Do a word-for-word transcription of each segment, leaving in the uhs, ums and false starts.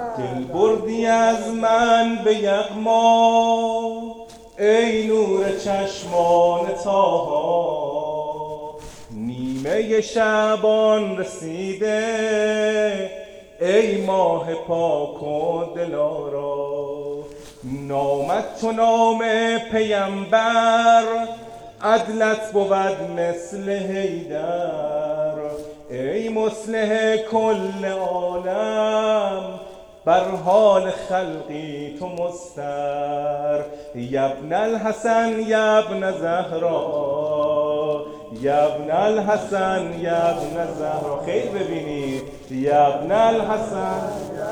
دل بردی از من به یغما ای نور چشمان طاها، نیمه شعبان رسیده ای ماه پاک و دلارا. نامت تو نام پیمبر، عدلت بود مثل حیدر. ای مصلح کل عالم، بر حال خلقی تو مستر. یبن الحسن یبن زهرا، یبن الحسن یبن زهرا. خیلی ببینید یبن الحسن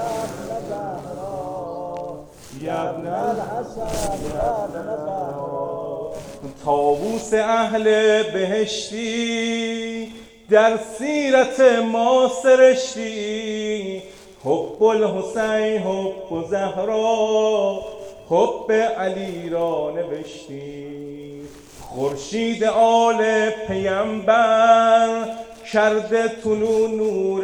یبن الحسن یبن زهرا. طاووس اهل بهشتی در سیرت ما سرشتی. حب الحسین حب زهرا، حب علی را نوشتی. خورشید آل پیمبر کرده طلوع نور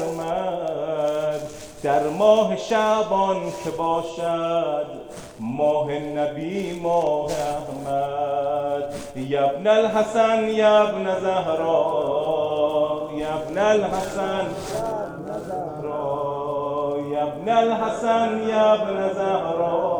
سرمد. در ماه شعبان که باشد ماه نبی ماه احمد. یبن الحسن یبن زهرا، یبن الحسن یبن زهرا، یبن الحسن یبن زهرا،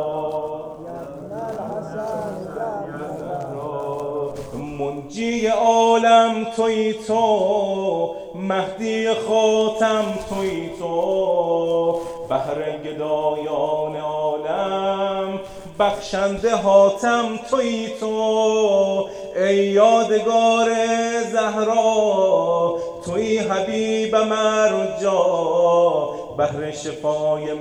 یبن الحسن یبن زهرا. منجی عالم تویی تو، مهدی خاتم تویی تو. بهر گدایان عالم بخشنده حاتم تویی تو. ای یادگار زهرا، تویی حبیب مرجا. بهر شفای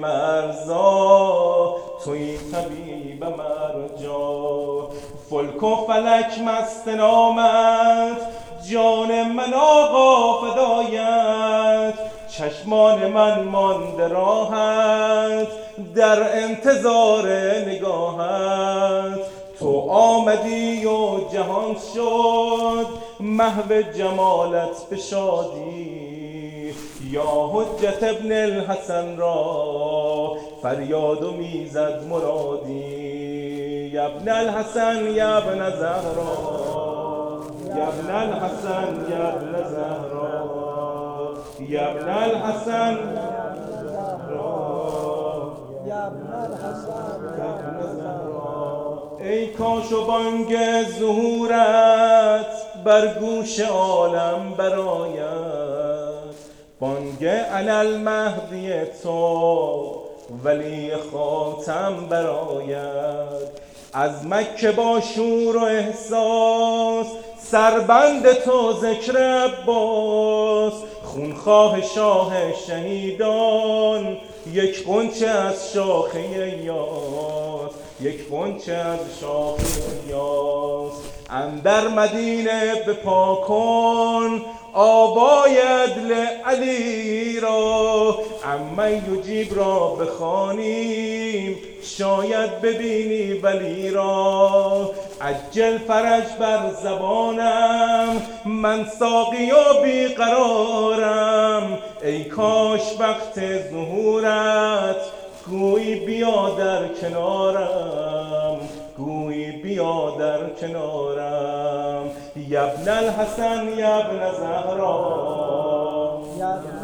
مرزا، تویی طبیب مرجا. فلک و فلک مست نامت، جان من آقا فدایت. چشمان من مانده راحت در انتظار نگاهت. تو آمدی و جهان شد محو جمالت به شادی. یا حجت ابن الحسن را فریاد و میزد مرادی. یبن الحسن یبن زهرا، یبن الحسن یبن زهرا، یبن الحسن یبن زهرا، یبن الحسن یبن زهرا. ای کاش و بانگ ظهورت بر گوش عالم برآید. بانگ انا المهدی تو ولی خاتم برآید. از مکه با شور و احساس سربند تو ذکر عباس. خونخواه شاه شهیدان یک غنچه از شاخه یاس، یک غنچه از شاخه یاس. اندر مدینه بپا کن آوای عدل علی را. عمن یجیب را بخوانیم شاید ببینی ولی را. عجل فرج بر زبانم من ساقی و بیقرارم. ای کاش وقت ظهورت گویی بیا در کنارم، گویی بیا در کنارم. یبن الحسن یبن زهرا،